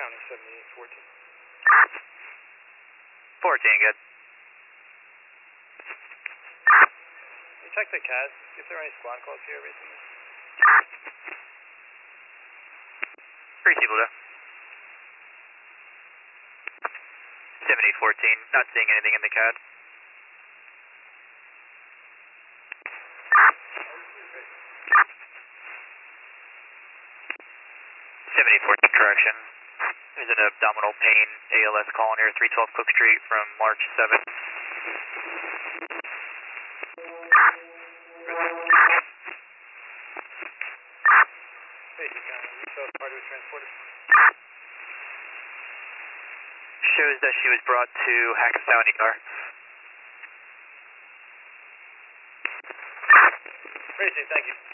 County 7814. 14, good. You check the CAD, see if there are any squad calls here recently. Receivable, though. 7814, not seeing anything in the CAD. Correction. There's an abdominal pain ALS call near 312 Cook Street from March 7th. Basic County, you saw party was transported. Shows that she was brought to Hackettstown ER. Tracy, thank you.